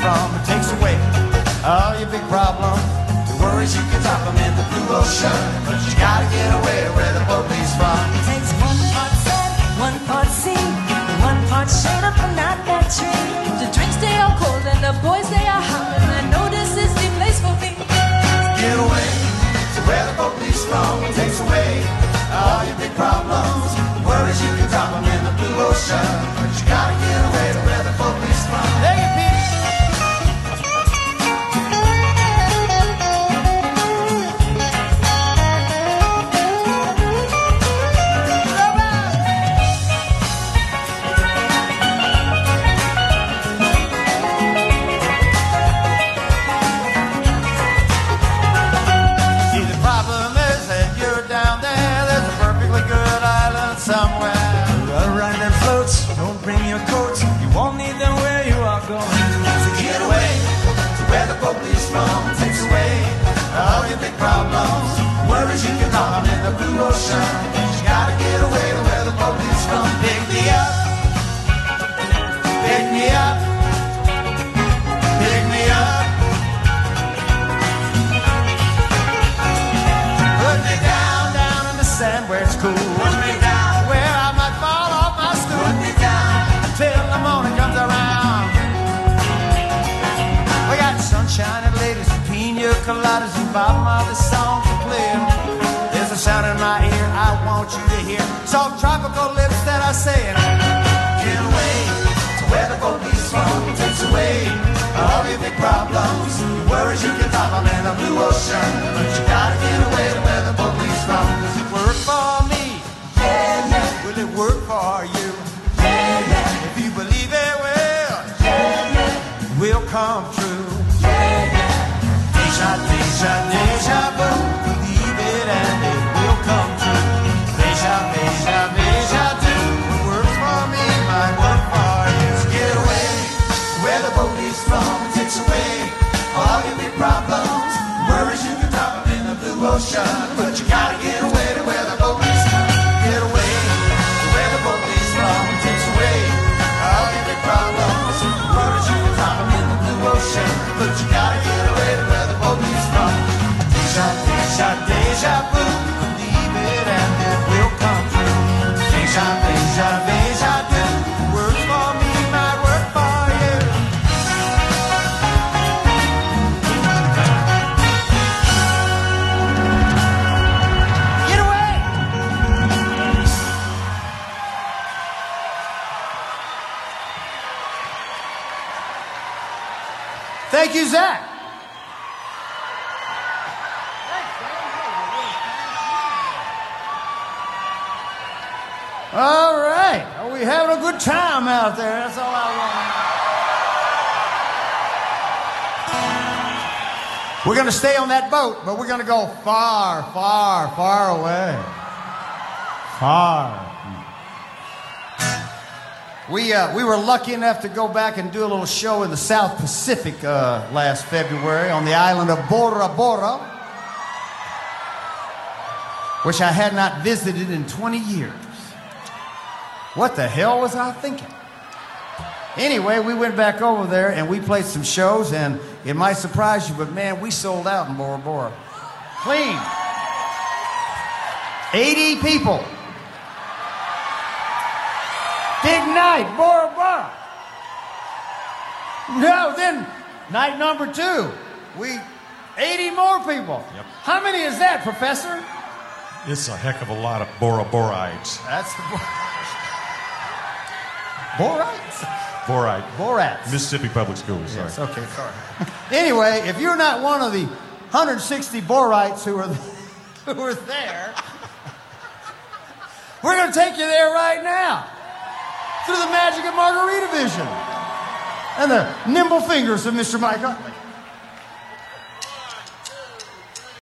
from. It takes away all your big problems. Your worries, you can drop them in the blue ocean. But you gotta get away where the boat leaves from. It takes one part sun, one part sea, one part shade up and not that tree. The drinks stay all cold and the boys they are hot, and I know this is the place for me. Get away to where the boat leaves from. It takes away all your big problems. Worries, you can drop them in the blue ocean. But you gotta get away to where the boat leaves from. Take it, Pete. Somewhere, run around them floats. Don't bring your coats. You won't need them where you are going. So get away to where the boat leaves from. Takes away all your big problems. Worries, you can drop them in the blue ocean. You gotta get away to where the boat leaves from. Pick me up, pick me up, pick me up. Put me down, down in the sand where it's cool. Put me down. Till the morning comes around. We got sunshine and ladies and pina coladas and Bob Marley songs to play. There's a sound in my ear I want you to hear. Soft tropical lips that are saying, get away to where the boat leaves from. Takes away all your big problems. Your worries, you can drop them in the blue ocean. But you gotta get away to where the boat leaves from. Does it work for me? Yeah, yeah. Will it work for you? If you believe it will, will come true. Deja, deja, deja vu. Believe it and it will come true. Deja, deja, deja vu. What works for me might work for you. So get away where the boat leaves from. It takes away all your big problems. Worries, you can drop them in the blue ocean. But you gotta get away to where the boat leaves from. Get away to where the boat leaves from. It takes away all your big problems. Worries, you can drop them in the blue ocean. But you gotta get away to where the boat leaves from. Deja, deja, deja vu. Believe it and it will come true. Deja, deja, deja vu. Works for me, might work for you. Get away! Thank you, Zach. All right. Are we having a good time out there? That's all I want. We're going to stay on that boat, but we're going to go far, far, far away. Far. We were lucky enough to go back and do a little show in the South Pacific last February on the island of Bora Bora, which I had not visited in 20 years. What the hell was I thinking? Anyway, we went back over there and we played some shows, and it might surprise you, but man, we sold out in Bora Bora. Clean. 80 people. Big night, Bora Bora. No, then night number 2, 80 more people. Yep. How many is that, Professor? It's a heck of a lot of Bora Boraites. That's the Borites? Borats. Mississippi Public Schools, sorry. Yes, okay, sorry. Anyway, if you're not one of the 160 Borites who are there, we're going to take you there right now. Through the magic of Margarita Vision and the nimble fingers of Mr. Mike Utley.